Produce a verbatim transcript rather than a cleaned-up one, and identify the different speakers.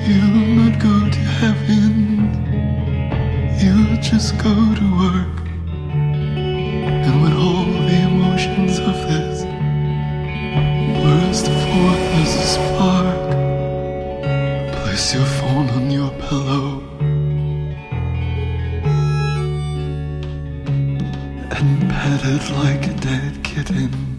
Speaker 1: You'll not go to heaven, you'll just go to work. And when all the emotions of this burst forth as a spark, place your phone on your pillow and pet it like a dead kitten.